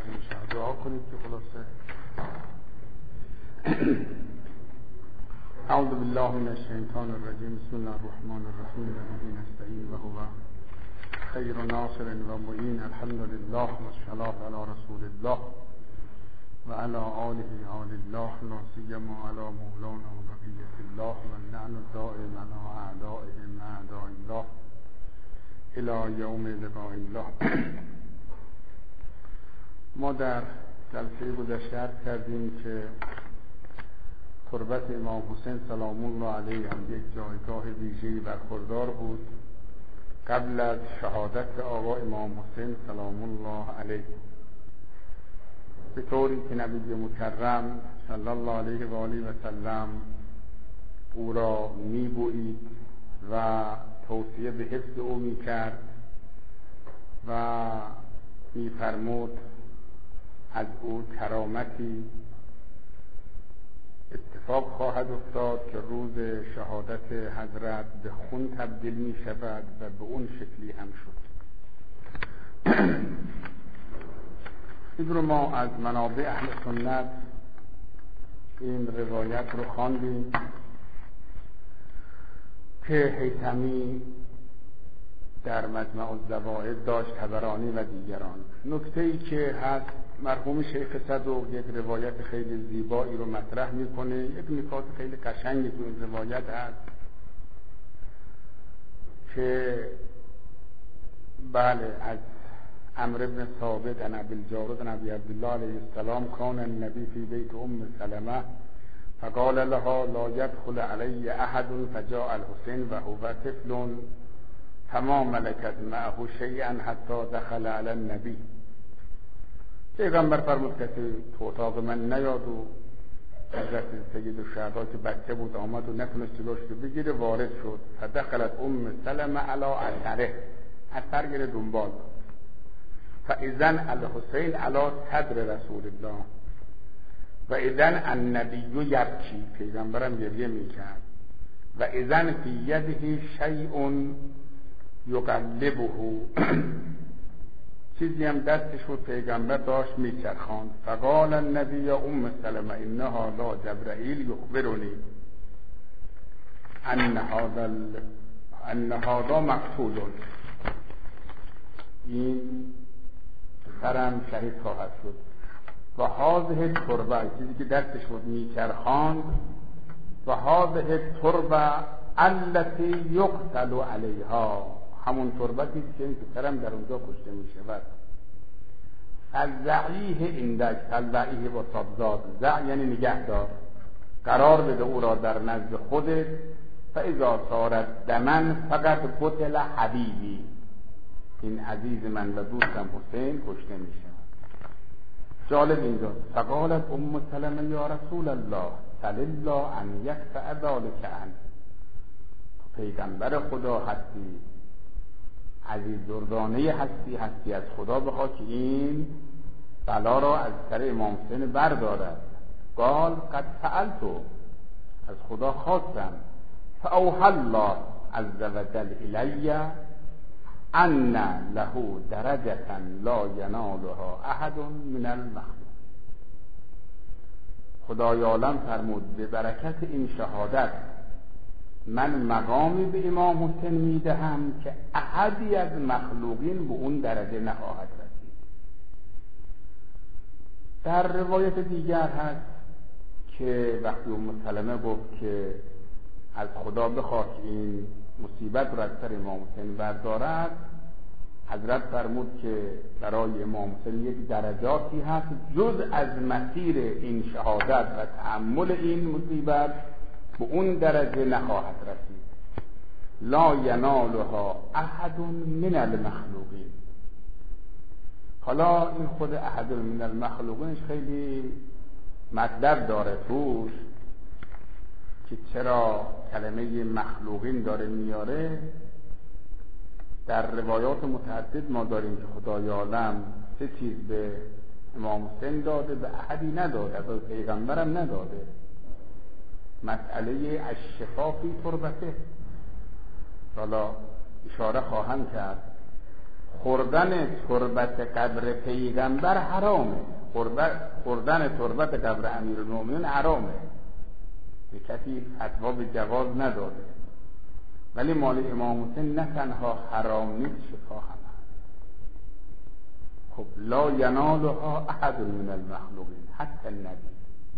میشه. دعا کنید که خلاصه. اعوذ بالله من الشیطان الرجیم. بسم الله الرحمن الرحیم. و نستعین و هو خیر ناصر و معین. الحمد لله و الصلاة علی رسول الله و علی آله آل الله، لا سیما علی مولانا و بقیة الله و اللعن الدائم علی اعدائهم اعداء الله الی یوم لقاء الله. ما در جلسه گذشته عرض کردیم که تربت امام حسین سلام الله علیه هم یک جایگاه ویژه‌ای برخوردار بود قبل از شهادت آقا امام حسین سلام الله علیه، به طوری که نبی مکرم صلی الله علیه و آله و سلم او را می‌بویید و توصیه به حفظ او می‌کرد و می‌فرمود از او کرامتی اتفاق خواهد افتاد که روز شهادت حضرت به خون تبدیل می شود و به اون شکلی هم شد. این رو ما از منابع اهل سنت این روایت رو خواندیم که حیثمی در مجمع الزوائد داشت، طبرانی و دیگران. نکته‌ای که هست، مرحوم شیخ صدوق یک روایت خیلی زیبایی رو مطرح میکنه، یک نکات خیلی قشنگی تو این روایت هست که بله از عمرو بن ثابت عن ابی الجارود عن ابی عبدالله علیه السلام کان النبی فی بیت ام سلمة فقال لها لا يدخل علی احد فجاء الحسین و هو طفل فما ملکت معه شیئا حتی دخل علی النبی. پیغمبر فرمود کسی تو اتاق من نیاد و حضرت سید الشهدا که بچه بود آمد و نتونست جلوش رو بگیره، وارد شد. فدخلت ام سلمة علی اثره، اثر گره دنبال. فاذن الحسین علی صدر رسول الله و اذن النبی یبکی، پیغمبرم گریه میکرد. و اذن فی یده شیء یقلبه، چیزی هم دستش بود پیغمبر داشت میچرخاند. فقال النبی یا ام سلمة انها لا جبرائیل یخبرنی ان هذا مقتول، این پسرم شهید خواهد شد. و هذه تربه، چیزی که دستش بود میچرخاند، و هذه تربه التي یقتل علیها، همون تربتی که این پسرم در اونجا کشته می شود. الزعیه اندک، الزعیه با صابزاد، زع یعنی نگهدار، قرار بده او را در نزد خودت. فاذا صارت دمن فقط قتل حبیبی، این عزیز من و دوستم حسین کشته می شود. جالب اینجا فقالت ام سلمة یا رسول الله سل الله ان یکفأ ذلک عنه، پیغمبر خدا هستی، عزیز دردانه هستی از خدا بخوا که این بلا را از سر امام حسین بردارد. قال قد سألتو، از خدا خواستم. فاوحى الله عز وجل الی ان له درجة لا ینالها احد من المخلوق. خدای عالم فرمود به برکت این شهادت من مقامی به امام حسین میدهم که احدی از مخلوقین به اون درجه نخواهد رسید. در روایت دیگر هست که وقتی ام سلمة گفت که از خدا بخواد این مصیبت را از سر امام حسین بردارد، حضرت فرمود که برای امام حسین یک درجاتی هست جز از مسیر این شهادت و تحمل این مصیبت به اون درجه نخواهد رسید. لا ینالها احد من المخلوقین. حالا این خود احد من المخلوقینش خیلی مطلب داره توش که چرا کلمه مخلوقین داره میاره. در روایات متعدد ما داریم که خدای عالم سه چیز به امام حسین داده، به احدی نداده، از پیغمبرم نداده. مسئله الشفا فی تربته، حالا اشاره خواهم کرد. خوردن تربت قبر پیغمبر حرامه، خوردن تربت قبر امیرالمومنین حرامه، به کسی فتوا به جواز نداده. ولی مال امام حسین نه تنها حرام نیست، شفا هم هست. خب لا ینالها احد من المخلوقین حتی النبی.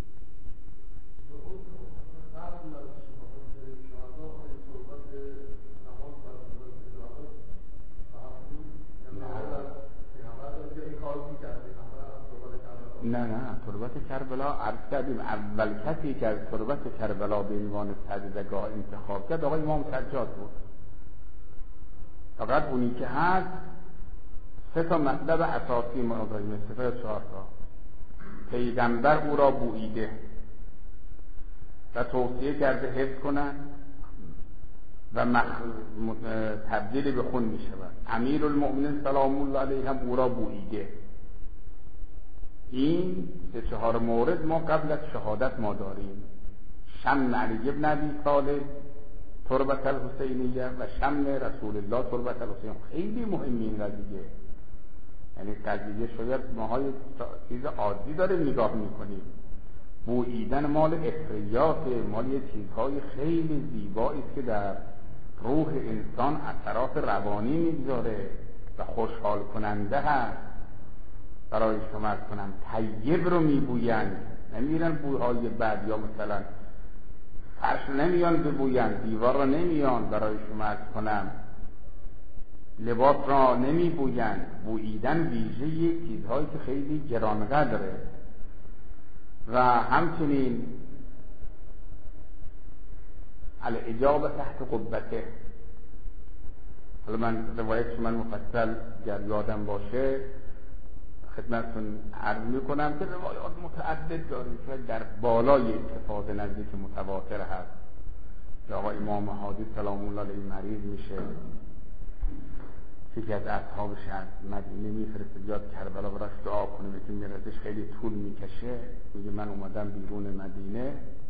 نه تربت کربلا عرض کردیم اول کسی که از تربت کربلا به عنوان سجدگاه انتخاب کرد آقای امام سجاد بود. فقط اونی که هست 3 مطلب اساسی مراجعه 3 تا 4 تا. پیغمبر او را بوییده و توصیه کرده حفظ کنند و تبدیل به خون می شود. امیرالمؤمنین سلام الله علیه هم او را بوییده. این 3-4 مورد ما قبل از شهادت ما داریم. شم علی ابن ابی طالب تربت الحسینیه و شم رسول الله تربت الحسین. خیلی مهمه این قضیه. یعنی قضیه شاید ماهای چیز عادی داره نگاه میکنیم. بوییدن مال افریات، مال یه چیزهای خیلی زیبایی است که در روح انسان اثرات روانی میگذاره و خوشحال کننده هست. برای شما از کنم طیب رو میبویند، نمیرن بویهای بد، یا مثلا فرش نمیان ببویند، دیوار رو نمیان برای شما از کنم لباس را نمیبویند. بوییدن ویژه یک چیزهایی که خیلی گرانقدره. و همچنین الاجابه تحت قبته. حالا من روایتش من مفصل گر یادم باشه خدمتتون عرض میکنم که روایات متعدد داریم که در بالای استفاده نزدیک متواتر هست. که آقا امام هادی سلام الله علیه مریض میشه، یکی از اصحابش از مدینه میفرسته بیاد کربلا براش دعا کنه، که میرسش خیلی طول میکشه. میگه من اومدم بیرون مدینه،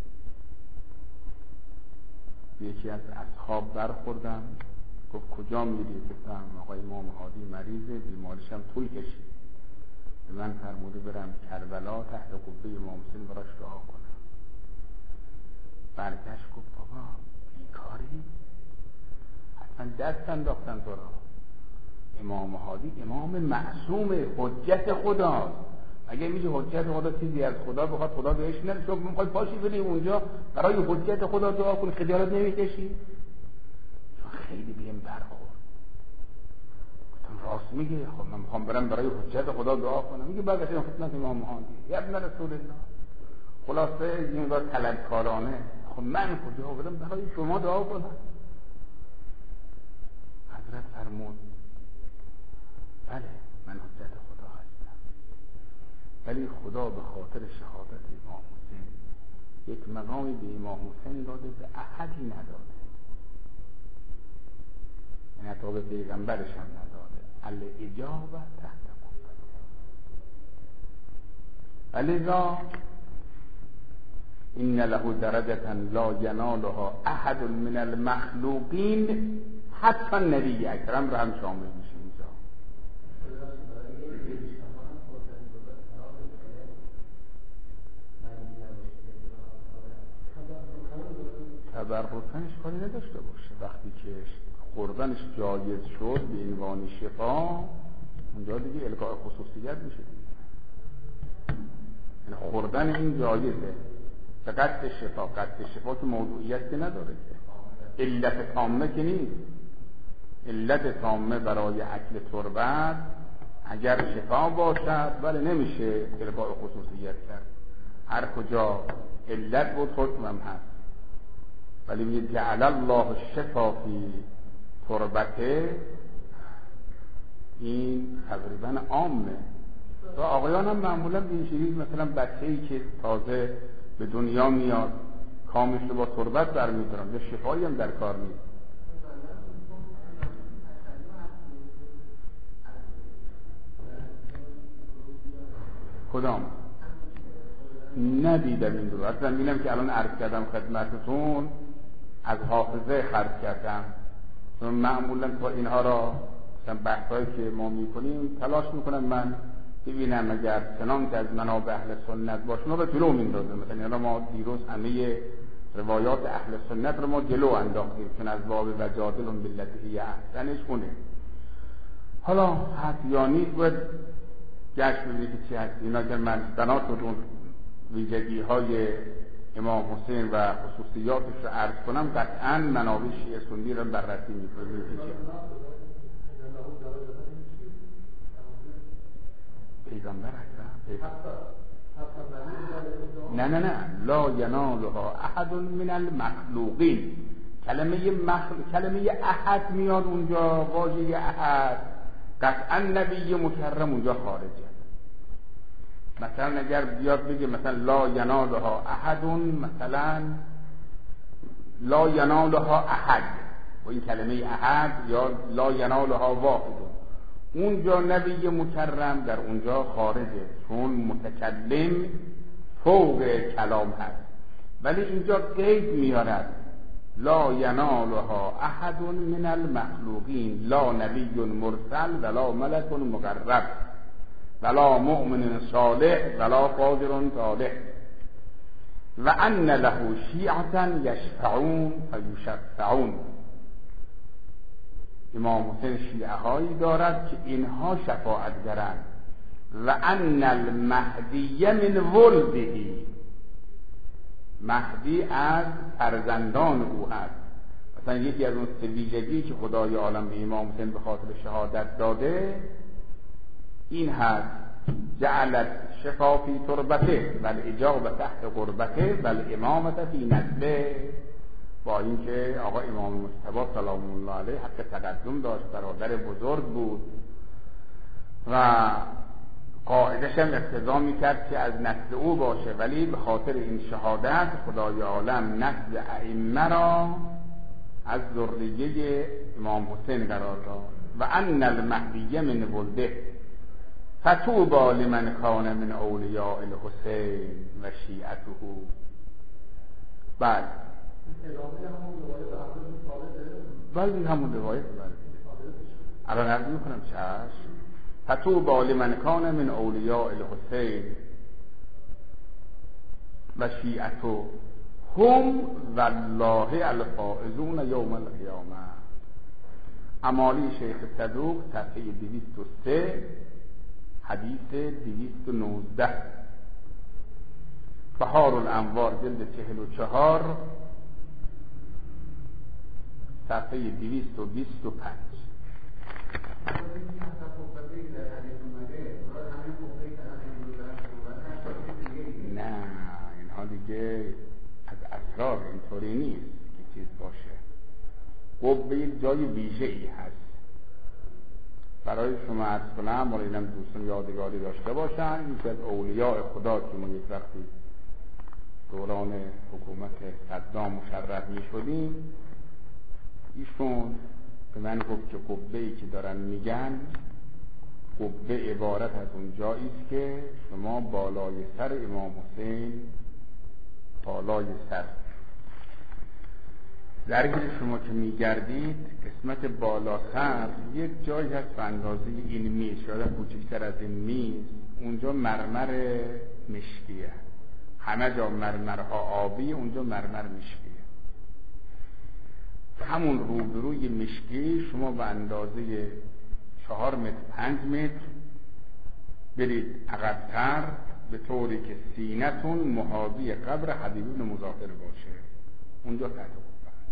یکی از اصحاب برخوردم، گفت کجا میری؟ گفتم آقای امام هادی مریضه، بیماریش هم طول کشید. من فرموده برم کربلا تحت قبه امام حسین براش دعا کنم. برگشت گفت بابا بیکاری؟ حتما دست انداختن تو را. امام هادی امام معصوم، حجت خداست. اگه میگه حجت خدا چیزی از خدا بخواد خدا بهش نره، شما میخوای پاشی بری اونجا برای حجت خدا دعا کنی، خجالت نمیکشی؟ خیلی بهم برخورد. راست میگه، خب من میخوام برم برای حجت خدا دعا کنم. میگه برگشتم خدمت امام هادی، یا ابن رسول الله. خلاصه این مقدار طلبکارانه، خب من کجا برم برای شما دعا کنم؟ حضرت فرمود بله من حجت خدا هستم، ولی خدا به خاطر شهادت امام حسین یک مقامی به امام حسین داده به احدی نداده، یعنی حتی به پیغمبرش هم نداده. الاجابه تحت قبته. لذا این له درجه لا ینالها احد من المخلوقین حتی نبی اکرم را هم شامل میشه اینجا. تبرکن اشکالی نداشته باشه، وقتی که خوردنش جایز شد به عنوان شفا، اونجا دیگه القاء خصوصیت میشه دیگه. یعنی خوردن این جایزه به قصد شفا. قصد شفا که موضوعیت که نداره، که علت تامه که نیست. علت تامه برای اکل تربت اگر شفا باشد ولی نمیشه القاء خصوصیت کرد. هر کجا علت بود حکم هم هست. ولی میگه جعل الله الشفا فی تربته، این تقریبا عامه. و آقایان هم معمولا به این شکل، مثلا بچه‌ای که تازه به دنیا میاد کامش رو با تربت برمی‌دارن، به شفایی هم در کار نیست. کدام؟ ندیدم این رو. اصلا می‌بینم که الان عرض کردم خدمتتون، از حافظه خرج کردم. معمولا تا اینها را مثلا بحثایی که ما میکنیم تلاش میکنم من ببینم اگر چنان که از منابع اهل سنت باشه ما به جلو میندازم. مثلا ما دیروز همه روایات اهل سنت رو ما جلو انداختیم چون از باب وجادلهم بالتی هی احسنش خونه. حالا حتی یا نیست باید گشت ببینید که چی هست. اینا که من بنا شد اون ویژگی های امام حسین و خصوصیاتش رو عرض کنم قطعا منابع شیعه سنی رو بررسی میکنیم که چی پیغمبر اکرم نه لا ینالها احد من المخلوقین. کلمه احد میاد اونجا، واژه احد قطعا نبی مکرم اونجا خارجه. مثلا اگر بیاد بگه مثلا لا ینالها احد، مثلا لا ینالها احد و این کلمه احد یا لا ینالها واحد، اونجا نبی مکرم در اونجا خارجه چون متکلم فوق کلام هست. ولی اینجا قید میارد لا ینالها احد من المخلوقین، لا نبی مرسل ولا ملک مقرب ولا مؤمن صالح ولا فاجر طالح و ان له شیعة یشفعون فیشفعون. امام حسین شیعه هایی دارد که اینها شفاعتگرند. و ان المهدی من ولده، مهدی از فرزندان او هست. مثلا یکی از اون سه ویژگی که خدای عالم به امام حسین به خاطر شهادت داده این هست: جعلت شفا فی تربته و الاجابه تحت قربته و الامامه فی نسبه. با اینکه آقا امام مجتبی سلام الله علیه حق تقدم داشت، برادر بزرگ بود و قاعدش هم اقتضا میکرد که از نسل او باشه، ولی به خاطر این شهادت خدای عالم نسل ائمه را از ذریه امام حسین قرار داد. و ان المهدی من ولده فطوبی لمن کان من اولیاء الحسین و شیعته. بله بله همون روایت الان عرض میکنم چشم. فطوبی لمن کان من اولیاء الحسین و شیعته هم والله الفائزون یوم القیامه. امالی شیخ صدوق صفحه 203 حدیث 219. بهار الانوار جلد 44 صفحه 225. نه اینها دیگه از اسرار اینطوری نیست که چیز باشه. قبه یک جای ویژه ای هست برای شما عرض کنم، ولی اینم دوستان یادگاری داشته باشن. یکی از اولیاء خدا که ما یک وقتی دوران حکومت صدام مشرف می شدیم، ایشون به من گفت که قبه ای که دارن میگن قبه عبارت از اون جایی است که شما بالای سر امام حسین، بالای سر درگیر شما که میگردید قسمت بالا سر یک جایی هست به اندازه این میز، شاید کوچکتر از این میز، اونجا مرمر مشکیه. همه جا مرمرها آبی، اونجا مرمر مشکیه. همون روبروی مشکی شما به اندازه 4 متر 5 متر برید عقب‌تر به طوری که سینه‌تون محاذی قبر حبیب بن مظاهر باشه، اونجا تحت قبه است.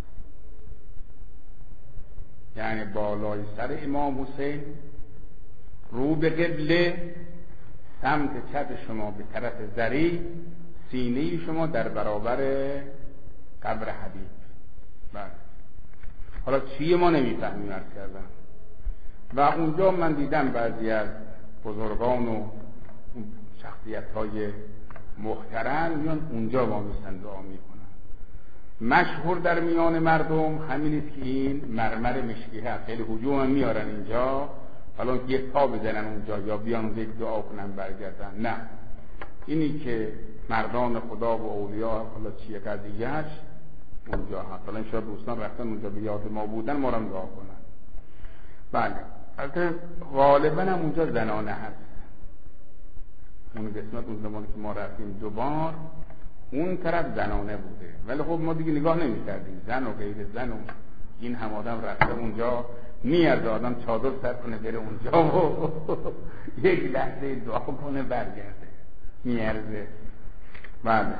یعنی بالای سر امام حسین، رو به قبله، سمت چپ شما به طرف ذری، سینه شما در برابر قبر حبیب. بله حالا چیه ما نمیفهمیم عرض کردم. و اونجا من دیدم بعضی از بزرگان و شخصیت‌های محترم میان اونجا وامیستن دعا میکنن. مشهور در میان مردم همین است که این مرمر مشکی هست، خیلی هجوم هم میارن اینجا، حالا یک پا بزنن اونجا یا بیان یک دعا کنن برگردن. نه، اینی که مردان خدا و اولیاء حالا چیه قضیهش اونجا هست. حالا شاید دوستان رفتن اونجا به یاد ما بودن، ما رو دعا کنن. بله البته غالبا هم اونجا زنانه هست. اون قسمت اون زمانی که ما رفتیم دوبار اون طرف زنانه بوده، ولی خب ما دیگه نگاه نمی‌کردیم زن و غیر زن و این هم آدم رفته اونجا میارده آدم چادر سر کنه بره اونجا و یک لحظه دعا کنه برگرده میارزه. بله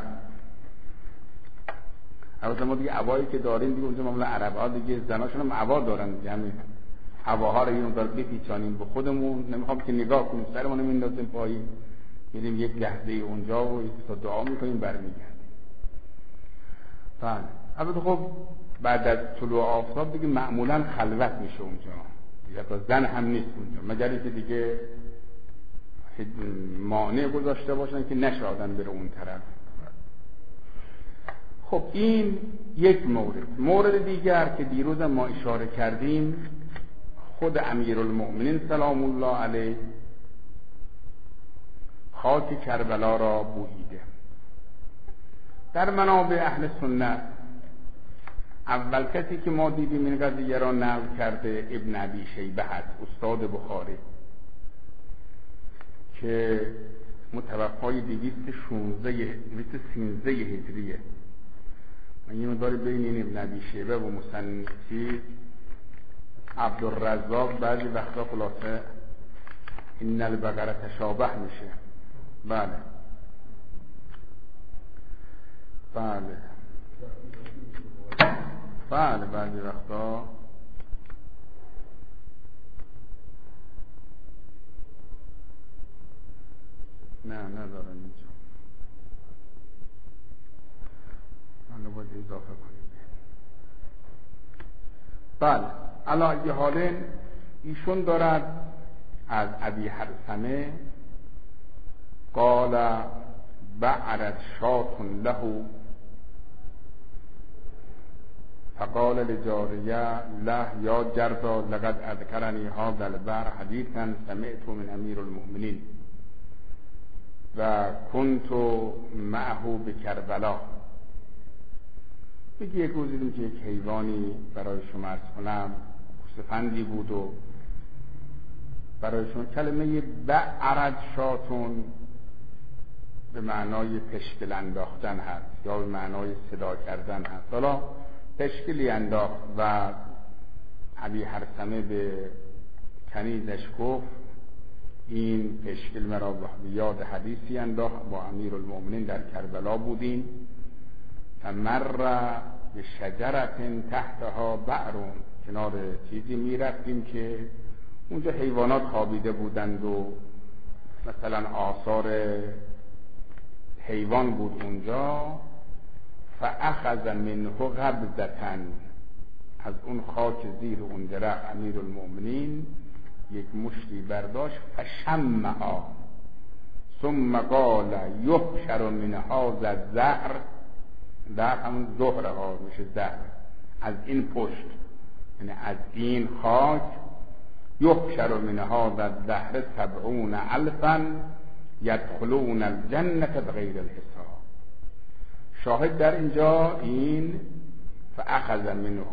البته ما دیگه عبایی که داریم دیگه اونجا معمولا عرب‌ها دیگه زناشون هم عبا دارن دیگه، همین عباها رو اینو دار بپیچانیم به خودمون، نمیخوام که نگاه کنیم سرمون رو میندازیم پایین، میریم یک لحظه اونجا و تا دعا میکنیم برمیگردیم. بله البته خب بعد از طلوع آفتاب دیگه معمولا خلوت میشه اونجا دیگه، تا زن هم نیست اونجا، مگر اینکه دیگه مانع گذاشته باشن که نشه آدم بره اون طرف. خب این یک مورد دیگر که دیروز ما اشاره کردیم، خود امیرالمؤمنین سلام الله علیه خاک کربلا را بوییده. در منابع اهل سنت اول کسی که ما دیدیم این قضیه را نقل کرده ابن ابی شیبه هست، استاد بخاری که متوفای 213 هجریه. من یه مداری بین این ابن ابی شیبه و مصنفی عبدالرزاق بعضی وقتا خلاصه این البقره تشابه میشه. بله بله بله بعضی وقتا نه ندارم اینجا، من رو باید اضافه کنیم. بله علی ای حال ایشون دارد از ابی حرثمه قال بعرت شاة له فقال لجاریه له یا جرزا لقد اذکرنی هذا البحر حدیثا سمعت من امیر المؤمنین و کنت معه بکربلا. میگه یک روز دیدم که یک حیوانی برای شما عرض کنم سفندی بود و برای شما کلمه بعرت شاتون به معنای پشکل انداختن هست یا به معنای صدا کردن هست. حالا پشکلی انداخت و ابی حرثمه به کنیزش گفت این پشکل مرا به یاد حدیثی انداخت، با امیرالمؤمنین در کربلا بودیم فمر به شجرت تحتها بعرون، کنار چیزی میرفتیم که اونجا حیوانات خوابیده بودند و مثلا آثار حیوان بود اونجا. فاخذ منه قبضتن، از اون خاک زیر اون درخت امیرالمؤمنین یک مشتی برداشت فشمها ثم قال یحشر من هذا الزهر، در همون زهره ها میشه زهر، از این پشت یعنی از این خاک یحشر من هذا الزهر 70,000 یدخلون الجنة بغیر الحساب. شاهد در اینجا این فاخذ منه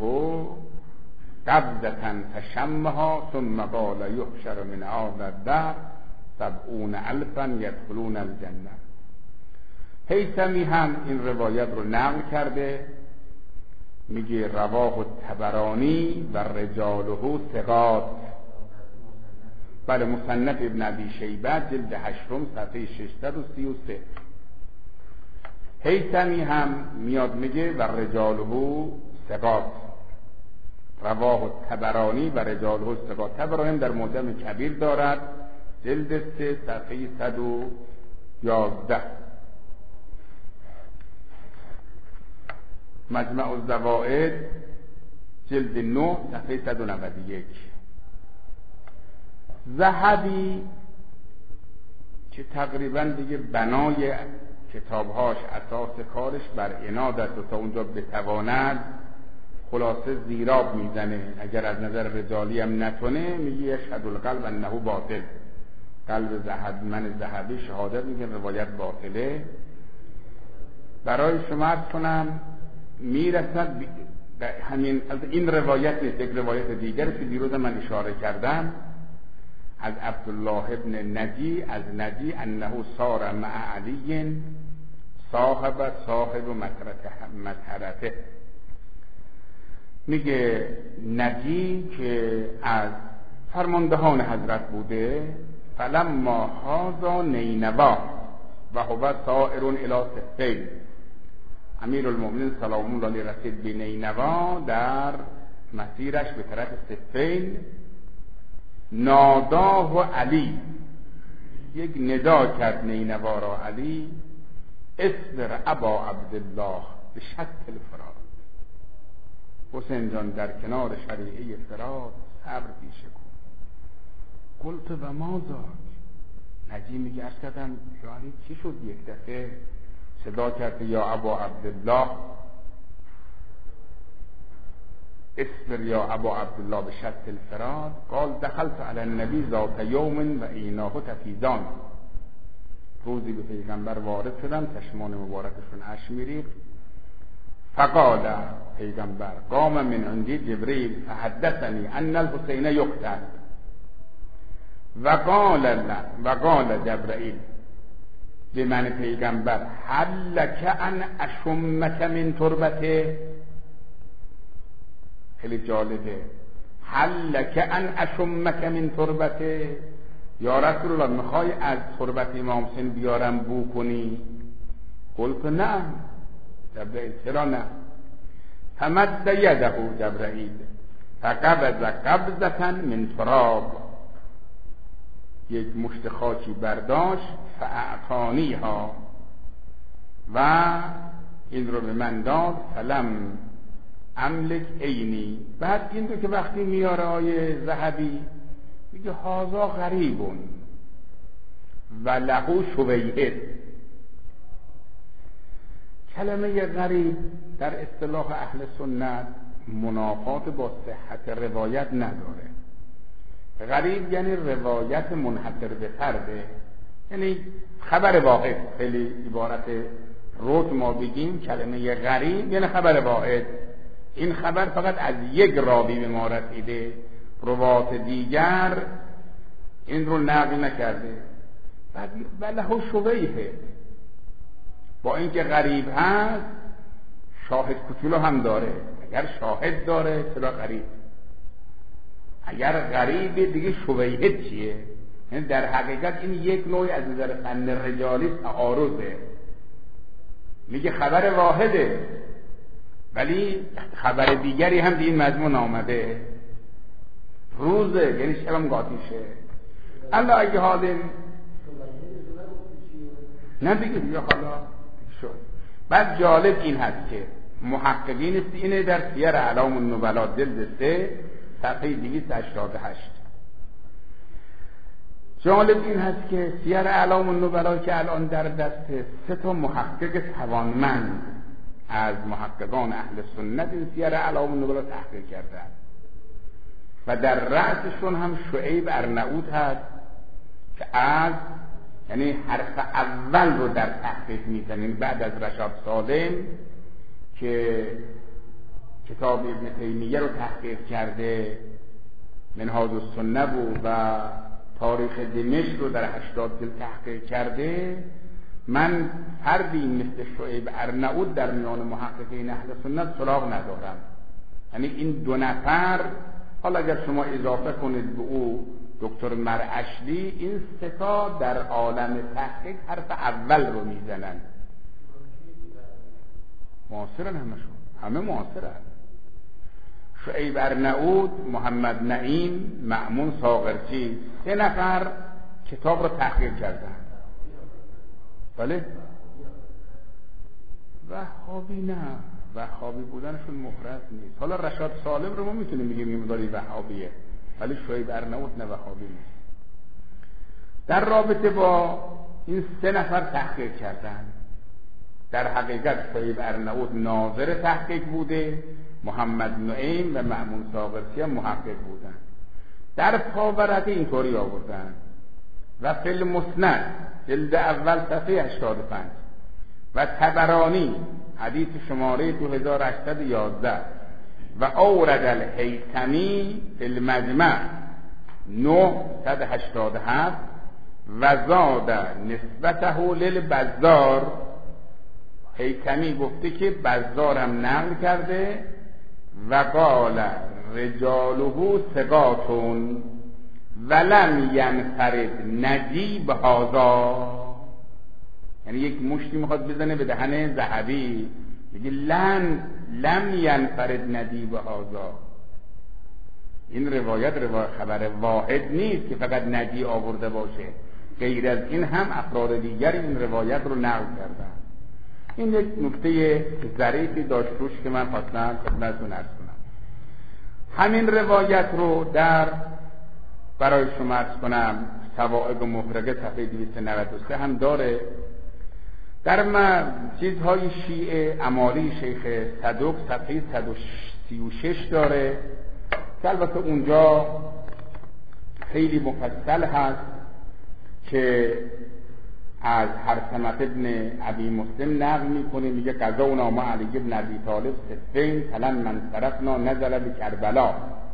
قبضة فشمها ثم قال یحشر من هذا الدهر 70,000 یدخلون الجنة. هیثمی هم این روایت رو نقل کرده، میگه رواه الطبرانی و رجاله ثقات. بله مصنف ابن ابی شیبه جلد 8 صفحه 633. هیثمی هم میاد میگه و رجاله ثقات، رواه الطبرانی و رجاله ثقات. طبرانی در معجم کبیر دارد جلد 3 صفحه 111. مجمع الزوائد جلد 9 صفحه 191. ذهبی که تقریبا دیگه بنای کتابهاش اساس کارش بر عناد است و تا اونجا بتواند خلاصه زیراب میزنه، اگر از نظر رجالی هم نتونه میگه یشهد القلب انه باطل، قلب ذهب من ذهبی شهادت میگه روایت باطله. برای شما عرض کنم میرسد همین از این روایت نیست، یک روایت دیگر که دیروز من اشاره کردم از عبدالله ابن نجی از نجی انه سار مع علی صاحب مطهرته. میگه نجی که از فرماندهان حضرت بوده، فلما هذا نینوا و هو سائر الی صفین، امیرالمؤمنین سلام الله علیه رسید به نینوا، در مسیرش به طرف صفین، ناداه علی، یک ندا کرد نینوا را علی، اصبر ابا عبدالله به شط الفرات، حسین جان در کنار شریعه فرات صبر پیشه کن. قلت و ماذا، نجی میگه عرض کردم یعنی چی شد؟ یک دفعه صدا کرد یا ابا عبدالله، اصبر یا ابا عبدالله به شط الفرات. قال دخلت علی النبی ذات یوم و عیناه تفیضان، روزی به پیغمبر وارد شدم، چشمان مبارکشون اشک میریخت. فقال پیغمبر قام من عندی جبریل فحدثنی ان الحسین یقتل و قال جبرائیل به من پیغمبر هل لک ان اشمک من تربته. خیلی جالبه، هل لک ان اشمک من تربته، یا رسول الله میخوای از تربت امام حسین بیارم بو کنی؟ قلت نه. جبرائیل چرا نه؟ فمد یده جبرائیل فقبض قبضة من تراب، یک مشت خاکی برداشت، فاعطانیها، و این رو به من داد، فلم املک عینی. بعد این رو که وقتی میاره آیه ذهبی میگه هازا غریبون و لهو شویهد. کلمه غریب در اصطلاح اهل سنت منافات با صحت روایت نداره. غریب یعنی روایت منحصر به فرده، یعنی خبر واحد. خیلی عبارت روت ما بگیم کلمه غریب یعنی خبر واحد، این خبر فقط از یک راوی به ما رسیده، روات دیگر این رو نقل نکرده. بعد بله شبیه، با اینکه غریب هست شاهد کوچولو هم داره. اگر شاهد داره چرا غریب؟ اگر غریب دیگه شبیه چیه؟ یعنی در حقیقت این یک نوع از نظر فن رجالی تعارضه. میگه خبر واحده ولی خبر دیگری هم این مضمون آمده، روزه یعنی شبم قاطیشه. الله اگه حالا نه دیگه حالا شد. بعد جالب این هست که محققین اینه در سیر اعلام النبلا جلد 3 صفحه 288. جالب این هست که سیر اعلام النبلا که الان در دست 3 محقق توانمند از محققان اهل سنت این سیر اعلام النبلا تحقیق کردن و در رأسشون هم شعیب ارناؤوط هست که از یعنی حرف اول رو در تحقیق میزنیم بعد از رشاد سالم که کتاب ابن تیمیه رو تحقیق کرده، منهاج السنه و تاریخ دمشق رو در 80 جلد تحقیق کرده. من فردی مثل شعیب ارناؤوط در میان محققین اهل سنت سراغ ندارم. یعنی این 2 نفر، حالا اگر شما اضافه کنید به او دکتر مرعشلی، این 3 تا در عالم تحقیق حرف اول رو میزنن. معاصرن همشون، همه معاصرن. شعیب ارناؤوط، محمد نعیم، مأمون ساغرچی، 3 نفر کتاب رو تحقیق کردن. بله؟ وهابی نه، وهابی بودنشون محرز نیست. حالا رشاد سالم رو ما میتونیم بگیم این مداری وهابیه، ولی شعیب ارناؤوط نه وهابی نیست. در رابطه با این 3 نفر تحقیق کردن. در حقیقت شعیب ارناؤوط ناظر تحقیق بوده، محمد نعیم و مأمون ساغرچی هم محقق بودن. در پاورق اینطوری آوردن و فی المسند جلد اول صفحه 85 و طبرانی حدیث شماره 2811 و اورد الهیثمی فی المجمع 987 و زاد نسبته للبزار. حیثمی گفته که بزارم نقل کرده و قال رجاله ثقاتون ولم ینفرد نجیب هذا، یعنی یک مشتی میخواد بزنه به دهن ذهبی، میگه لم ینفرد نجیب هذا. این روایت خبر واحد نیست که فقط نجی آورده باشه، غیر از این هم افراد دیگر این روایت رو نقل کردن. این یک نکته ظریفی داشت روش که من خواستم خدمتتون عرض کنم. همین روایت رو برای شما عرض کنم سوائق محرقه صفحه 293 هم داره. در چیزهای شیعه امالی شیخ صدوق صفحه 136 داره که البته اونجا خیلی مفصل هست که از حرثمة ابن ابی مسلم نقل میکنه، میگه قضاونا مع علی ابن ابی طالب سفین فلما انصرفنا نزل بکربلا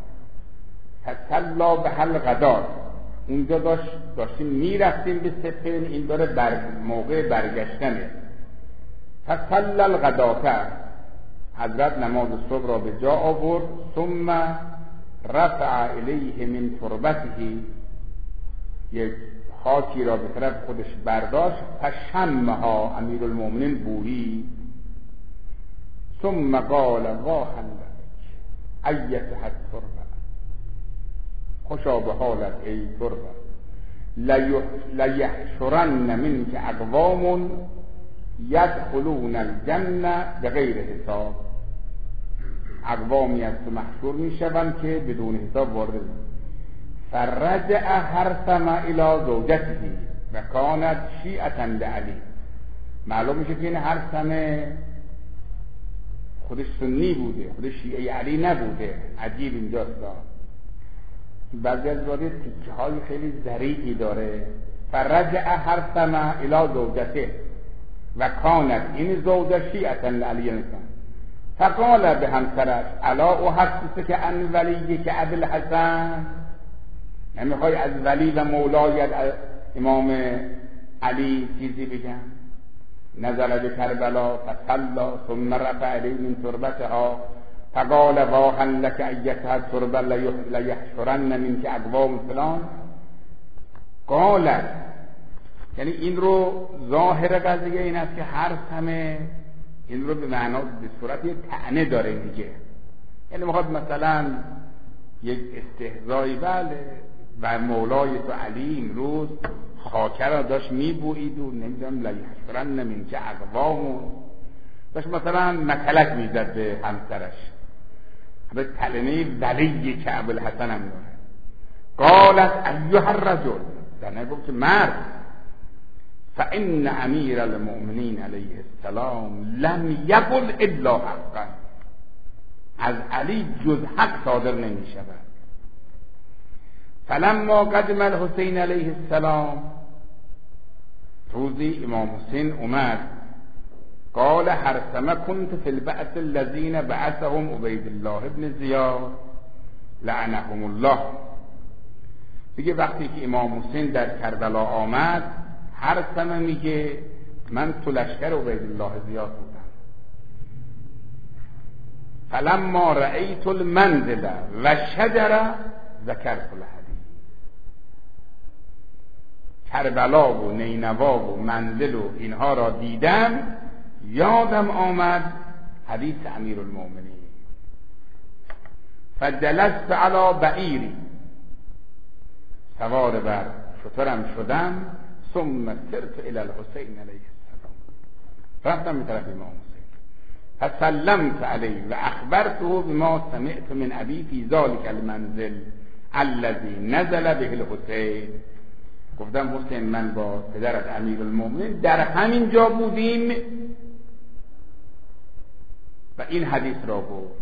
فصلی بهل غدار. اونجا داشتیم میرفتیم به سفین، این داره موقع برگشتنه. فصلی الغداة، حضرت نماز صبح را به جا آورد. ثم رفع الیه من تربته، یک خاکی را به طرف خودش برداشت. فشمها امیرالمومنین بویی. ثم قال واحا لک ایتها التربه، خوشا به حالت ای تربه، لیحشرن منک اقوام یدخلون الجنه بغیر حساب. اقوامی از تو محشور می شوند که بدون حساب وارد. فرجع حرثمة الى زوجته و کانت شیعة لعلی. معلوم میشه که این حرثمة خودش سنی بوده، خودش شیعه علی نبوده. عجیب اینجاست. بعضی از وارد تیکه های خیلی ظریفی داره. فرجع حرثمة الى زوجته و کانت، این زوجه شیعة لعلی نکن. فقال به همسرش الا احسسک ان ولیک ابی الحسن، نمیخوای از ولی و مولایت امام علی چیزی بگم؟ نزل به کربلا فصلی ثم رفع الیه من تربتها فقال واحا لک ایتها التربه لیحشرن منک اقوام فلان. قالت، یعنی این رو ظاهر قضیه این است که حرثمة این رو به معنا به صورت طعنه داره میگه، یعنی میخواد مثلا یک استهزایی، بله و مولای تو علی امروز خاکر را داشت میبویید و نمیدونم لیحشرن منک اقوام، داشت مثلا مکلک میزد به همسرش، به طعنه ولی که ابوالحسن هم داره. قالت ایها الرجل، در نگفت مرد، فإن امیر المؤمنین علیه السلام لم یقل الا حقا، از علی جز حق صادر نمی شود. فلما قدم الحسین علیه السلام، روزی امام حسین اومد، قال حرثمة كنت في البعث الذين بعثهم عبید الله ابن زیاد لعنهم الله. دیگه وقتی که امام حسین در کربلا آمد، حرثمة میگه من تو لشکر عبید الله زیاد بودم. فلما رأیت المنزل و شجر ذکرت الحدیث. کربلا و نینوا و منزل و اینها را دیدم، یادم آمد حدیث امیرالمومنین. فجلست علی بعیری، سوار بر شترم شدم. ثم سرت الى الحسین علیه السلام، رفتم به طرف امام حسین. فسلمت علیه و اخبرته بما سمعت من ابی فی ذلک المنزل الذی نزل به الحسین. گفتم حسین من با پدرت امیرالمومنین در همین جا بودیم و این حدیث را گفت.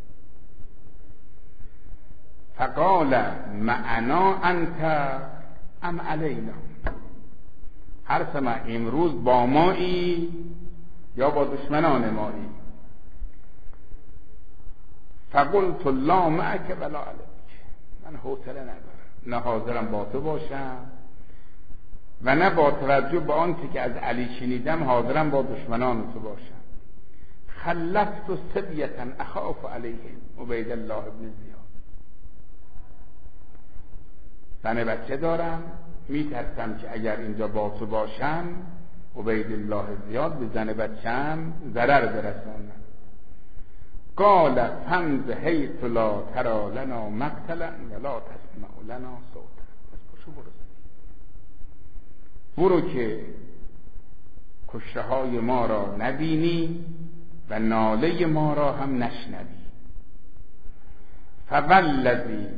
فقال معنا انت ام علینا، حرثمة امروز با مایی یا با دشمنان مایی؟ فقلت لا معک ولا علیک، من حوصله ندارم، نه حاضرم با تو باشم و نه با توجه به آنچه که از علی شنیدم حاضرم با دشمنان تو باشم. خلفت سبیة اخاف علیهم عبید الله ابن زیاد. زن بچه دارم، میترسم که اگر اینجا با تو باشم عبید الله زیاد به زن بچه‌ام ضرر برسانم. قال فمض حیث لا تری لنا مقتلا ولا تسمع لنا صوتا. بس برو که کشته های ما را نبینی و ناله ما را هم نشنوی. فوالذی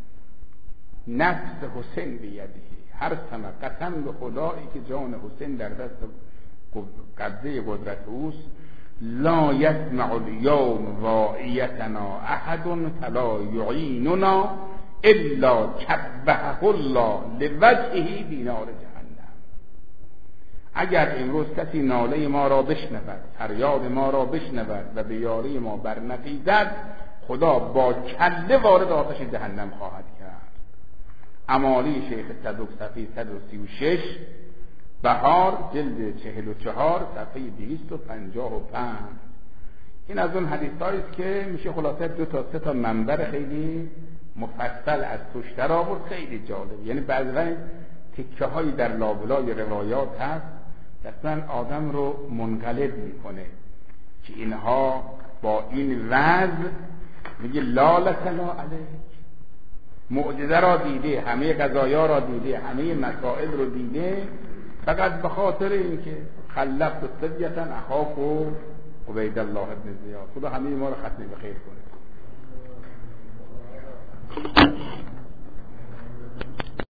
نفس حسین بیده، هر سمه قسم به خدایی که جان حسین در دست قبضه قدرت اوست، لا یسمع الیوم واعیتنا احد فلا یعیننا الا کبهه الله لوجهه بنار جهنم. اگر امروز کسی ناله ما را بشنود، فریاد ما را بشنود و به یاری ما برنخیزد، خدا با کله وارد آتش جهنم خواهد کرد. امالی شیخ صدوق صفحه 136 بهار جلد 44 صفحه 255. این از اون حدیثایی است که میشه خلاصه 2 تا 3 تا منبر خیلی مفصل از توش در آورد. خیلی جالب، یعنی بعضی تکه هایی در لابلای روایات هست اصلا آدم رو منقلب میکنه که اینها با این وضع میگه لا لکلا علیک، معجزه را دیده، همه قضایا را دیده، همه مسائل رو دیده، فقط به خاطر اینکه خلفت سبیة اخاف عبید الله ابن زیاد. خدا همه ما رو ختم به خیر کنه.